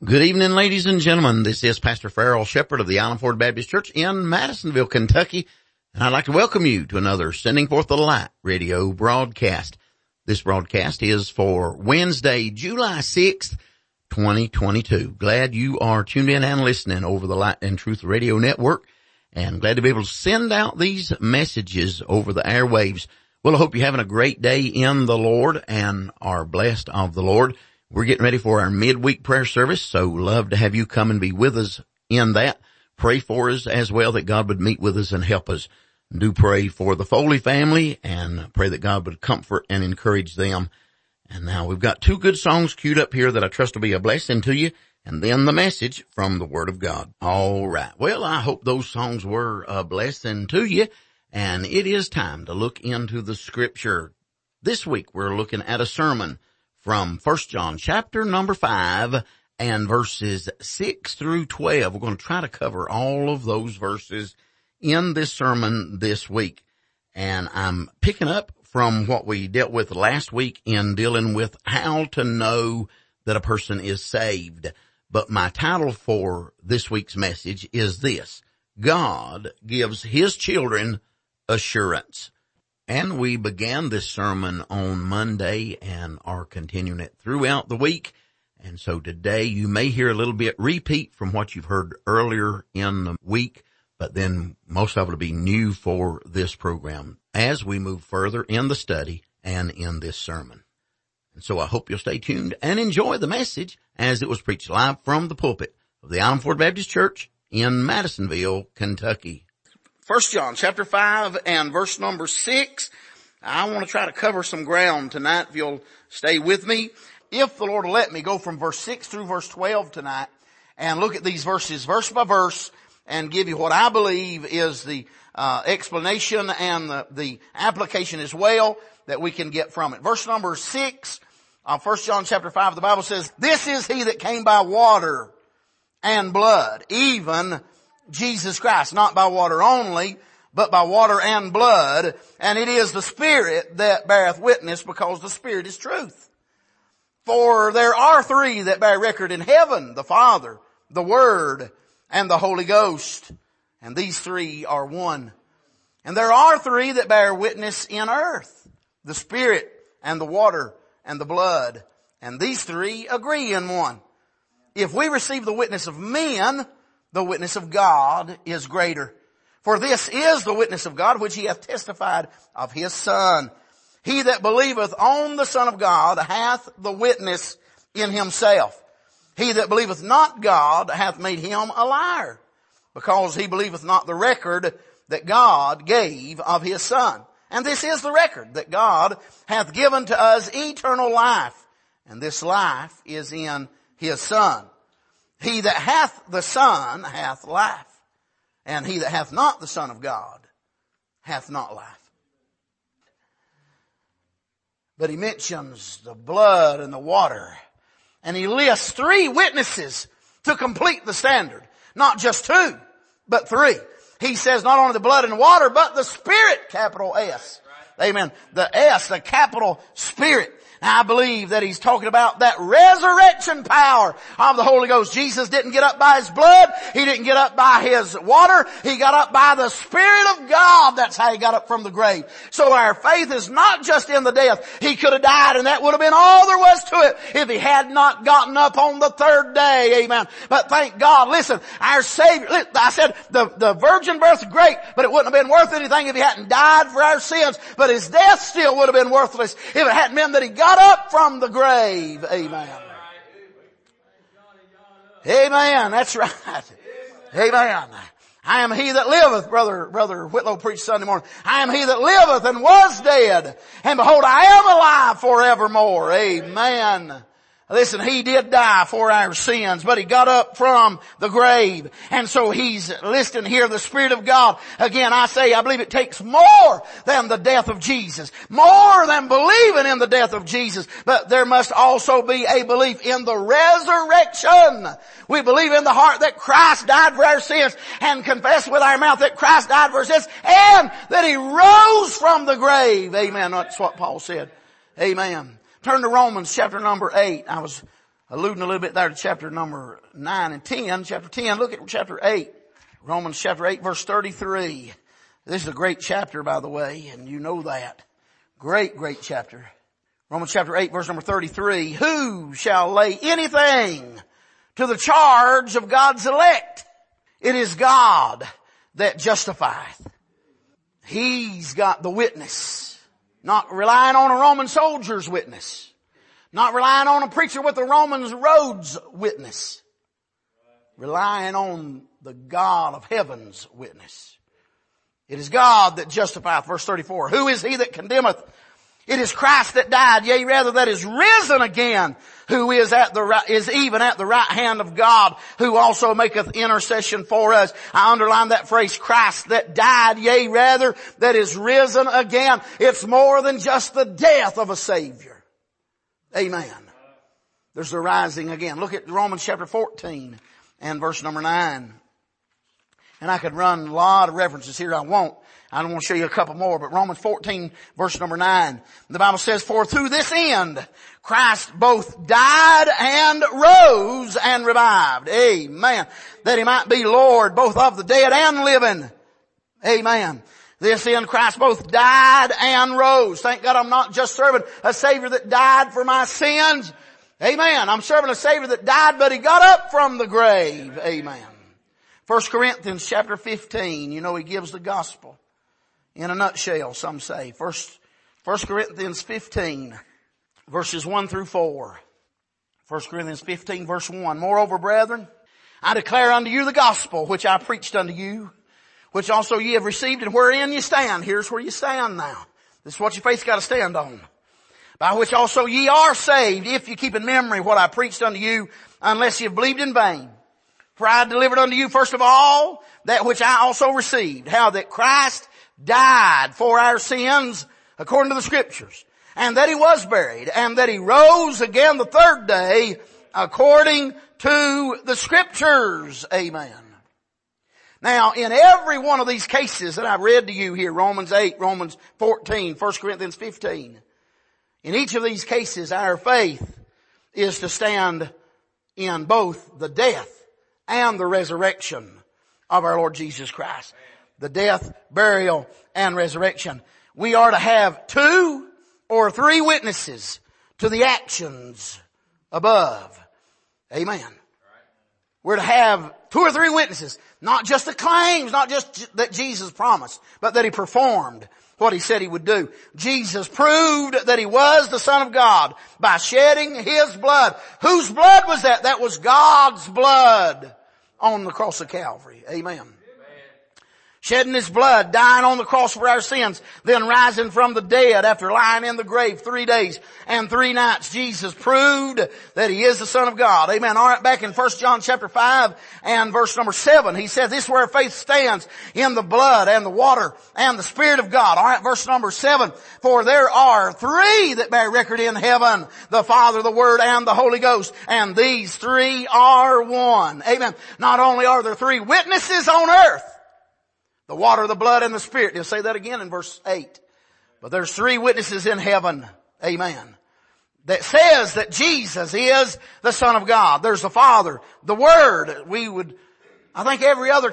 Good evening, ladies and gentlemen. This is Pastor Farrell Shepherd of the Island Ford Baptist Church in Madisonville, Kentucky, and I'd like to welcome you to another Sending Forth the Light radio broadcast. This broadcast is for Wednesday, July 6th, 2022. Glad you are tuned in and listening over the Light and Truth Radio Network, and glad to be able to send out these messages over the airwaves. Well, I hope you're having a great day in the Lord and are blessed of the Lord. We're getting ready for our midweek prayer service, so love to have you come and be with us in that. Pray for us as well that God would meet with us and help us. Do pray for the Foley family and pray that God would comfort and encourage them. And now we've got two good songs queued up here that I trust will be a blessing to you, and then the message from the Word of God. All right. Well, I hope those songs were a blessing to you, and it is time to look into the Scripture. This week we're looking at a sermon from 1 John chapter number 5 and verses 6 through 12. We're going to try to cover all of those verses in this sermon this week. And I'm picking up from what we dealt with last week in dealing with how to know that a person is saved. But my title for this week's message is this: God gives His children assurance. And we began this sermon on Monday and are continuing it throughout the week. And so today you may hear a little bit repeat from what you've heard earlier in the week, but then most of it will be new for this program as we move further in the study and in this sermon. And so I hope you'll stay tuned and enjoy the message as it was preached live from the pulpit of the Island Ford Baptist Church in Madisonville, Kentucky. 1 John chapter 5 and verse number 6. I want to try to cover some ground tonight if you'll stay with me. If the Lord will let me go from verse 6 through verse 12 tonight and look at these verses verse by verse and give you what I believe is the explanation and the application as well that we can get from it. Verse number 6 of 1 John chapter 5, the Bible says, "This is he that came by water and blood, even Jesus Christ, not by water only, but by water and blood. And it is the Spirit that beareth witness, because the Spirit is truth. For there are three that bear record in heaven, the Father, the Word, and the Holy Ghost. And these three are one. And there are three that bear witness in earth, the Spirit, and the water, and the blood. And these three agree in one. If we receive the witness of men, the witness of God is greater. For this is the witness of God, which He hath testified of His Son. He that believeth on the Son of God hath the witness in himself. He that believeth not God hath made him a liar, because he believeth not the record that God gave of His Son. And this is the record, that God hath given to us eternal life, and this life is in His Son. He that hath the Son hath life, and he that hath not the Son of God hath not life." But he mentions the blood and the water, and he lists three witnesses to complete the standard. Not just two, but three. He says not only the blood and water, but the Spirit, capital S. Amen. The S, the capital Spirit. I believe that he's talking about that resurrection power of the Holy Ghost. Jesus didn't get up by His blood. He didn't get up by His water. He got up by the Spirit of God. That's how He got up from the grave. So our faith is not just in the death. He could have died, and that would have been all there was to it if He had not gotten up on the third day. Amen. But thank God, listen, our Savior, I said the virgin birth is great, but it wouldn't have been worth anything if He hadn't died for our sins. But His death still would have been worthless if it hadn't been that He got up from the grave. Amen. Amen. That's right. Amen. I am he that liveth, Brother Whitlow preached Sunday morning. I am he that liveth and was dead, and behold, I am alive forevermore. Amen. Listen, He did die for our sins, but He got up from the grave. And so He's listing here the Spirit of God. Again, I say, I believe it takes more than the death of Jesus. More than believing in the death of Jesus. But there must also be a belief in the resurrection. We believe in the heart that Christ died for our sins, and confess with our mouth that Christ died for our sins, and that He rose from the grave. Amen. That's what Paul said. Amen. Turn to Romans chapter number 8. I was alluding a little bit there to chapter number 9 and 10. Chapter 10, look at chapter 8. Romans chapter 8 verse 33. This is a great chapter, by the way, and you know that. Great, great chapter. Romans chapter 8 verse number 33. Who shall lay anything to the charge of God's elect? It is God that justifieth. He's got the witness. Not relying on a Roman soldier's witness. Not relying on a preacher with the Romans roads witness. Relying on the God of heaven's witness. It is God that justifieth. Verse 34. Who is he that condemneth? It is Christ that died, yea, rather that is risen again, who is even at the right hand of God, who also maketh intercession for us. I underline that phrase, Christ that died, yea, rather that is risen again. It's more than just the death of a Savior. Amen. There's the rising again. Look at Romans chapter 14 and verse number 9. And I could run a lot of references here. I won't. I don't want to show you a couple more, but Romans 14 verse number 9. The Bible says, for through this end, Christ both died and rose and revived. Amen. That he might be Lord both of the dead and living. Amen. This end Christ both died and rose. Thank God I'm not just serving a Savior that died for my sins. Amen. I'm serving a Savior that died, but he got up from the grave. Amen. 1 Corinthians chapter 15, you know he gives the gospel in a nutshell, some say. 1 Corinthians 15, verses 1 through 4. 1 Corinthians 15, verse 1. Moreover, brethren, I declare unto you the gospel which I preached unto you, which also ye have received and wherein ye stand. Here's where you stand now. This is what your faith's got to stand on. By which also ye are saved, if you keep in memory what I preached unto you, unless ye have believed in vain. For I delivered unto you first of all that which I also received, how that Christ died for our sins according to the Scriptures, and that he was buried, and that he rose again the third day according to the Scriptures. Amen. Now, in every one of these cases that I've read to you here, Romans 8, Romans 14, 1 Corinthians 15, in each of these cases our faith is to stand in both the death and the resurrection of our Lord Jesus Christ. The death, burial, and resurrection. We are to have 2 or 3 witnesses to the actions above. Amen. We're to have 2 or 3 witnesses. Not just the claims, not just that Jesus promised, but that he performed what he said he would do. Jesus proved that he was the Son of God by shedding his blood. Whose blood was that? That was God's blood on the cross of Calvary. Amen. Shedding his blood, dying on the cross for our sins, then rising from the dead after lying in the grave 3 days and 3 nights. Jesus proved that he is the Son of God. Amen. All right, back in 1 John chapter 5 and verse number 7, he said, this is where faith stands, in the blood and the water and the Spirit of God. All right, verse number 7, for there are 3 that bear record in heaven, the Father, the Word, and the Holy Ghost, and these 3 are one. Amen. Not only are there 3 witnesses on earth, the water, the blood, and the Spirit. He'll say that again in verse 8. But there's 3 witnesses in heaven. Amen. That says that Jesus is the Son of God. There's the Father, the Word. I think every other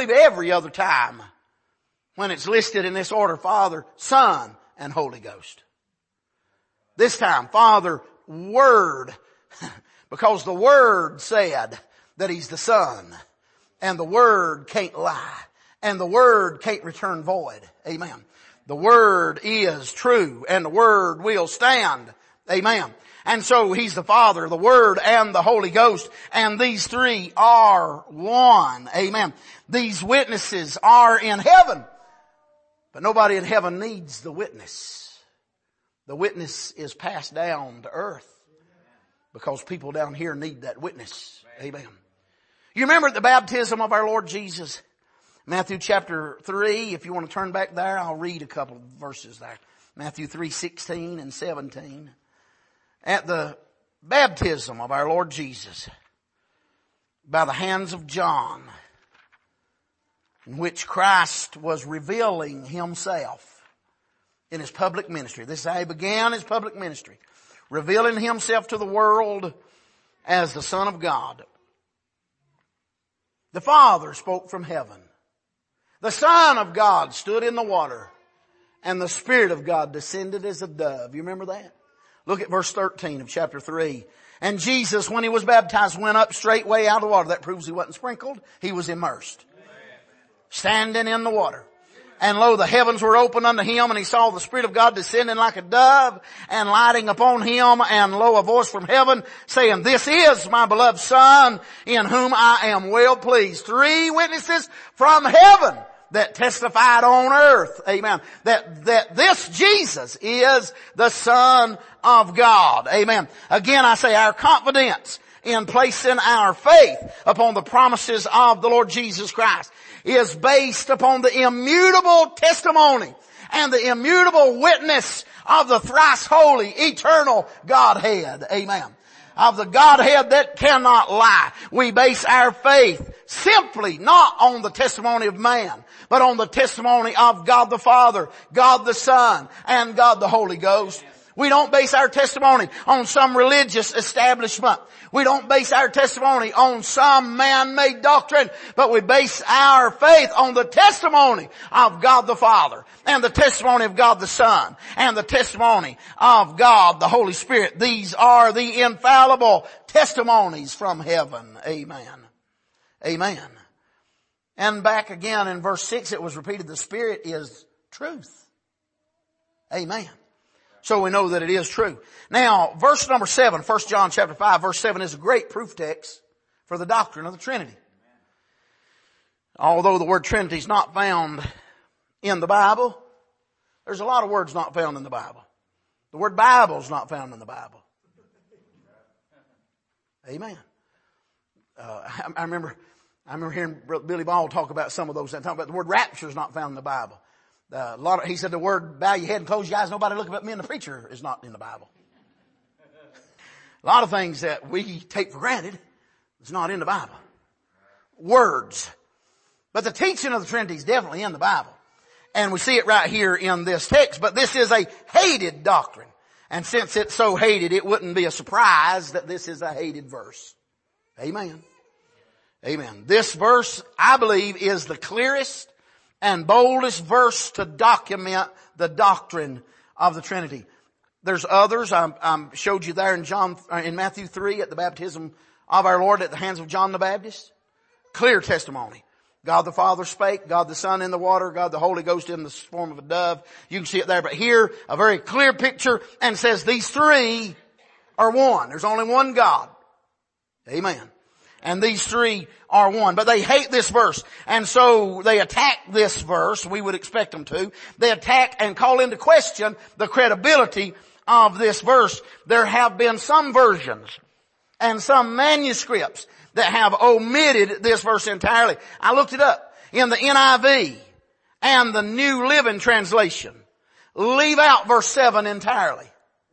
time when it's listed in this order, Father, Son, and Holy Ghost. This time, Father, Word. Because the Word said that he's the Son. And the Word can't lie. And the Word can't return void. Amen. The Word is true and the Word will stand. Amen. And so he's the Father, the Word, and the Holy Ghost. And these 3 are one. Amen. These witnesses are in heaven. But nobody in heaven needs the witness. The witness is passed down to earth. Because people down here need that witness. Amen. You remember at the baptism of our Lord Jesus? Matthew chapter 3, if you want to turn back there, I'll read a couple of verses there. Matthew 3:16 and 17. At the baptism of our Lord Jesus, by the hands of John, in which Christ was revealing himself in his public ministry. This is how he began his public ministry. Revealing himself to the world as the Son of God. The Father spoke from heaven. The Son of God stood in the water, and the Spirit of God descended as a dove. You remember that? Look at verse 13 of chapter 3. And Jesus, when he was baptized, went up straightway out of the water. That proves he wasn't sprinkled. He was immersed. Standing in the water. And lo, the heavens were opened unto him, and he saw the Spirit of God descending like a dove and lighting upon him. And lo, a voice from heaven saying, This is my beloved Son, in whom I am well pleased. 3 witnesses from heaven that testified on earth, amen, that this Jesus is the Son of God, amen. Again, I say our confidence in placing our faith upon the promises of the Lord Jesus Christ is based upon the immutable testimony and the immutable witness of the thrice holy, eternal Godhead. Amen. Of the Godhead that cannot lie. We base our faith simply not on the testimony of man, but on the testimony of God the Father, God the Son, and God the Holy Ghost. We don't base our testimony on some religious establishment. We don't base our testimony on some man-made doctrine, but we base our faith on the testimony of God the Father, and the testimony of God the Son, and the testimony of God the Holy Spirit. These are the infallible testimonies from heaven. Amen. Amen. And back again in verse 6 it was repeated, the Spirit is truth. Amen. So we know that it is true. Now, verse number 7, 1 John chapter 5, verse 7 is a great proof text for the doctrine of the Trinity. Although the word Trinity is not found in the Bible, there's a lot of words not found in the Bible. The word Bible is not found in the Bible. Amen. I remember hearing Brother Billy Ball talk about some of those. Talking about the word rapture is not found in the Bible. He said the word bow your head and close your eyes, nobody look at me, and the preacher is not in the Bible. A lot of things that we take for granted is not in the Bible. Words. But the teaching of the Trinity is definitely in the Bible. And we see it right here in this text. But this is a hated doctrine. And since it's so hated, it wouldn't be a surprise that this is a hated verse. Amen. Amen. This verse, I believe, is the clearest and boldest verse to document the doctrine of the Trinity. There's others. I showed you there in Matthew 3 at the baptism of our Lord at the hands of John the Baptist. Clear testimony. God the Father spake, God the Son in the water, God the Holy Ghost in the form of a dove. You can see it there. But here, a very clear picture, and says these three are one. There's only one God. Amen. And these three are one. But they hate this verse. And so they attack this verse. We would expect them to. They attack and call into question the credibility of this verse. There have been some versions and some manuscripts that have omitted this verse entirely. I looked it up. In the NIV and the New Living Translation, leave out verse 7 entirely.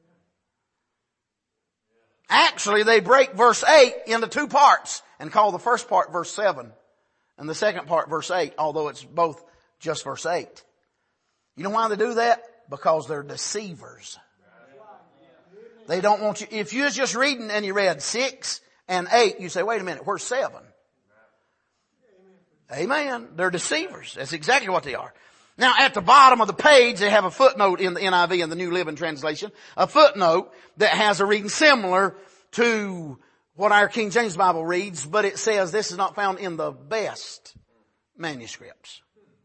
Actually, they break verse 8 into two parts and call the first part verse 7 and the second part verse 8, although it's both just verse 8. You know why they do that? Because they're deceivers. They don't want you, if you was just reading and you read 6 and 8, you say, wait a minute, where's 7? Amen. They're deceivers. That's exactly what they are. Now, at the bottom of the page, they have a footnote in the NIV and the New Living Translation, a footnote that has a reading similar to what our King James Bible reads, but it says this is not found in the best manuscripts.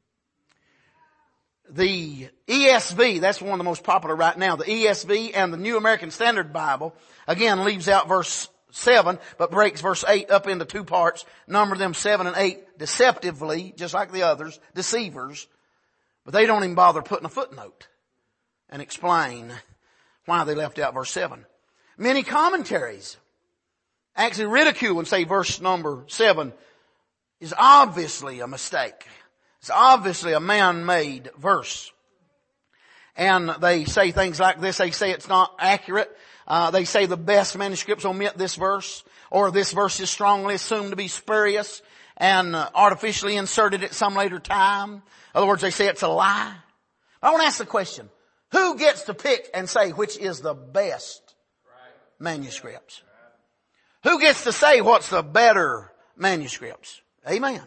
The ESV, that's one of the most popular right now, the ESV and the New American Standard Bible, again, leaves out verse 7, but breaks verse 8 up into two parts, number them 7 and 8 deceptively, just like the others, deceivers. But they don't even bother putting a footnote and explain why they left out verse 7. Many commentaries actually ridicule and say verse number 7 is obviously a mistake. It's obviously a man-made verse. And they say things like this. They say it's not accurate. They say the best manuscripts omit this verse, or this verse is strongly assumed to be spurious and artificially inserted at some later time. In other words, they say it's a lie. I want to ask the question, who gets to pick and say which is the best manuscripts? Who gets to say what's the better manuscripts? Amen.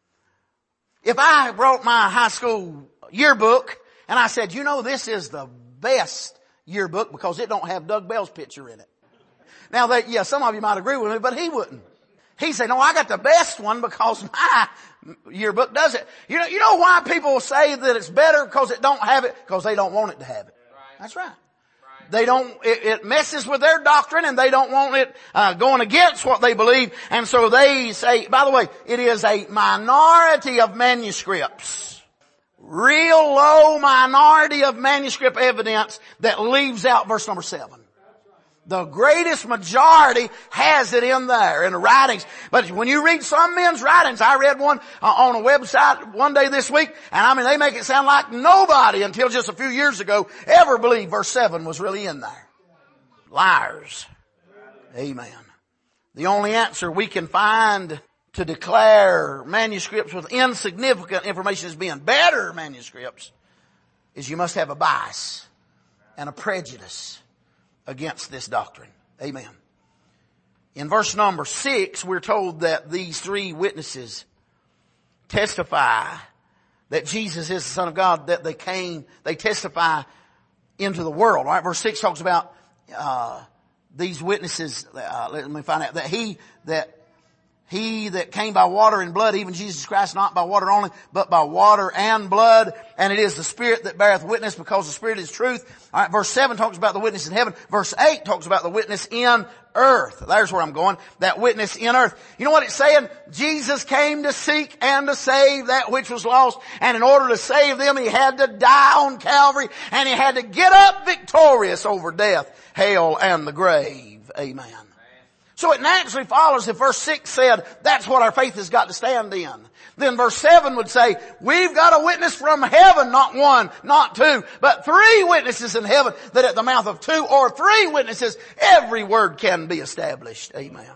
If I wrote my high school yearbook and I said, this is the best yearbook because it don't have Doug Bell's picture in it. Now some of you might agree with me, but he wouldn't. He'd say, no, I got the best one because my yearbook does it. You know why people say that it's better because it don't have it? Because they don't want it to have it. Right. That's right. It messes with their doctrine and they don't want it, going against what they believe. And so they say, by the way, it is a minority of manuscripts. Real low minority of manuscript evidence that leaves out verse number 7. The greatest majority has it in there, in the writings. But when you read some men's writings, I read one on a website one day this week, and they make it sound like nobody until just a few years ago ever believed verse 7 was really in there. Liars. Amen. The only answer we can find to declare manuscripts with insignificant information as being better manuscripts is you must have a bias and a prejudice against this doctrine. Amen. In verse number 6, we're told that these three witnesses testify that Jesus is the Son of God, that they testify into the world. All right, verse 6 talks about these witnesses. Let me find out that he that came by water and blood, even Jesus Christ, not by water only, but by water and blood. And it is the Spirit that beareth witness, because the Spirit is truth. All right, verse 7 talks about the witness in heaven. Verse 8 talks about the witness in earth. There's where I'm going. That witness in earth. You know what it's saying? Jesus came to seek and to save that which was lost. And in order to save them, He had to die on Calvary. And He had to get up victorious over death, hell, and the grave. Amen. So it naturally follows if verse 6 said, that's what our faith has got to stand in. Then verse 7 would say, we've got a witness from heaven, not one, not two, but three witnesses in heaven, that at the mouth of two or three witnesses, every word can be established. Amen.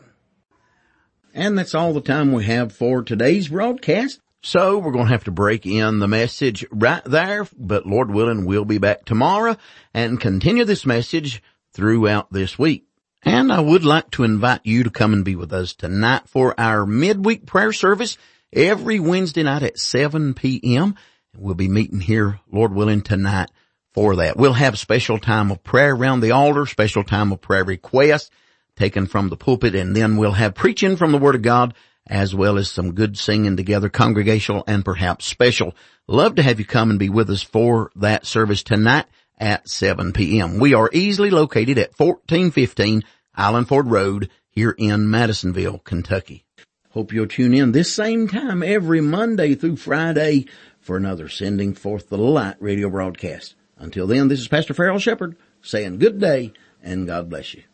And that's all the time we have for today's broadcast. So we're going to have to break in the message right there, but Lord willing, we'll be back tomorrow and continue this message throughout this week. And I would like to invite you to come and be with us tonight for our midweek prayer service every Wednesday night at 7 p.m. We'll be meeting here, Lord willing, tonight for that. We'll have special time of prayer around the altar, special time of prayer requests taken from the pulpit, and then we'll have preaching from the Word of God as well as some good singing together, congregational and perhaps special. Love to have you come and be with us for that service tonight at 7 p.m. We are easily located at 1415 Island Ford Road here in Madisonville, Kentucky. Hope you'll tune in this same time every Monday through Friday for another Sending Forth the Light radio broadcast. Until then, this is Pastor Farrell Shepherd saying good day and God bless you.